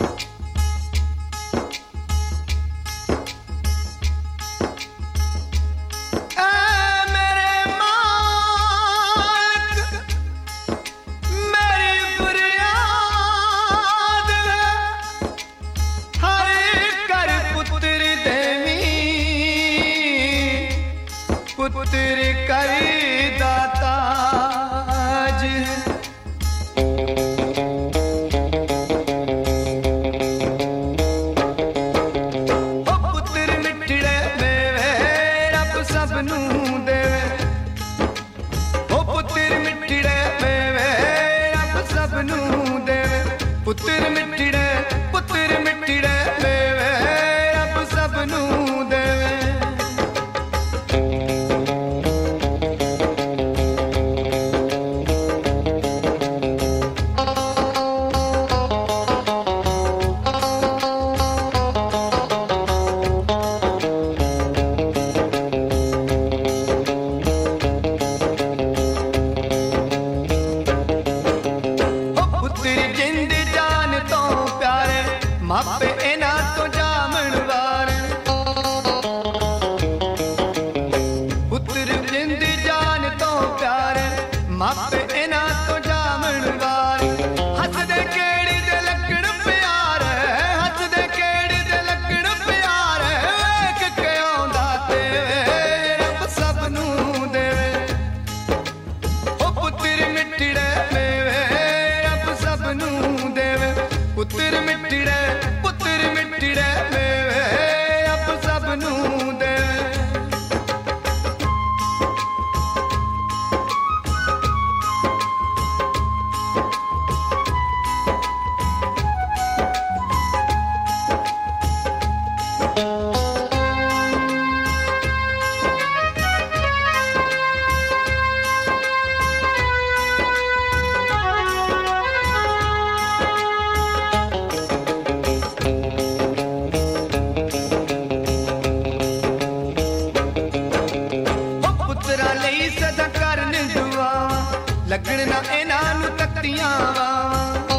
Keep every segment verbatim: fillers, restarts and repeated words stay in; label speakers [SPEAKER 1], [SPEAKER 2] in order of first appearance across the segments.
[SPEAKER 1] पुत्र करी दाता जी ओ पुत्र मिठड़े देवे रब सबनू देवे ओ पुत्र मिठड़े देवे रब सबनू देवे पुत्र मिठड़े पुत्र मिठड़े देवे रब सबनू देवे मापे इना तो जामण वार पुत्र जिंद जान तो प्यार मापे इना तो जामण वार हस दे केड़ी दे लकड़ प्यार हस दे केड़ी दे लकड़ प्यार वेख के आंदा ते रब सबनू देवे ओ पुत्र मिठड़े देवे रब सबनू देवे पुत्र मिठड़े पुत्र मिठड़े देवे रब सबनू देवे सदा करन दुआ लगण ना इन्हां नू तख्तियां वावां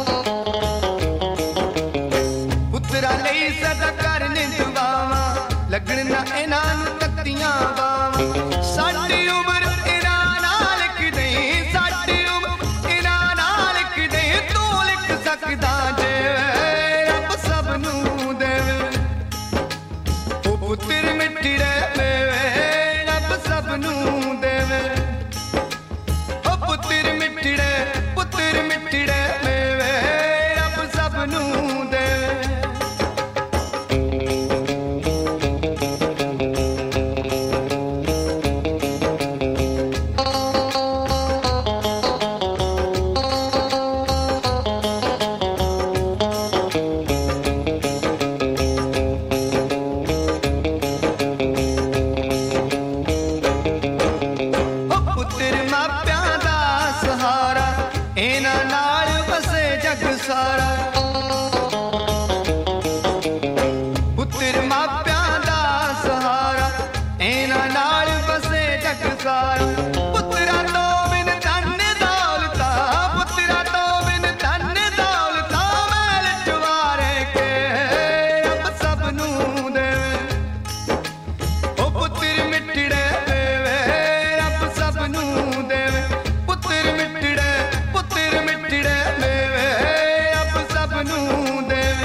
[SPEAKER 1] पुत्रा लई सदा करन दुआवां लगण ना इन्हां नू तख्तियां वावां साडी उम्र इन्हां नाल किदे साडी उम्र इन्हां नाल किदे तू लिख सकदा जे रब सबनू देवे ओ पुत्र मिठड़े देवे रब सबनू देवे ओ पुत्र मिठड़े पुत्र मिठड़े देवे रब सबनू देवे इना नाल बसे जग सारा पुत्र मापियां दा सहारा इना नाल बसे जग सारा पुत्रा तो बिन धन दौलता पुत्रा तो बिन धन दौलता मैल चवारे के रब सबनू देवे ओ पुत्र मिठड़े देवे रब सबनू देवे पुत्र मिठड़े पुत्र मिठड़े देवे रब सबनू देवे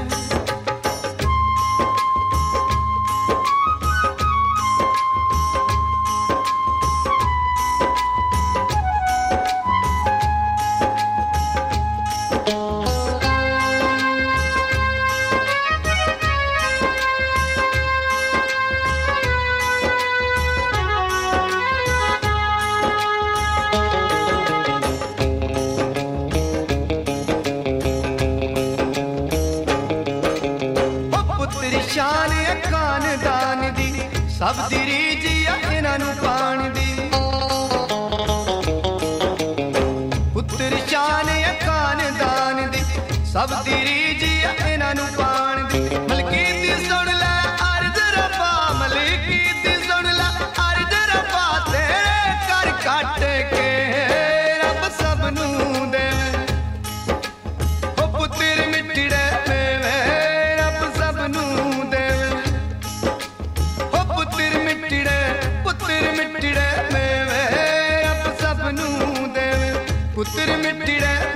[SPEAKER 1] शान खानदान दी सब दी रीज इन्हां नू पाण दी पुत्र शान खानदान दी सब दी रीज इन्हां नू पाण दी मलकी दी सुन लै अर्ज रब्बा मलकी दी सुन लै अर्ज रब्बा तेरे कर कट के रब सबनू देवे ओ पुत्र मिठड़े पुत्र मिठड़े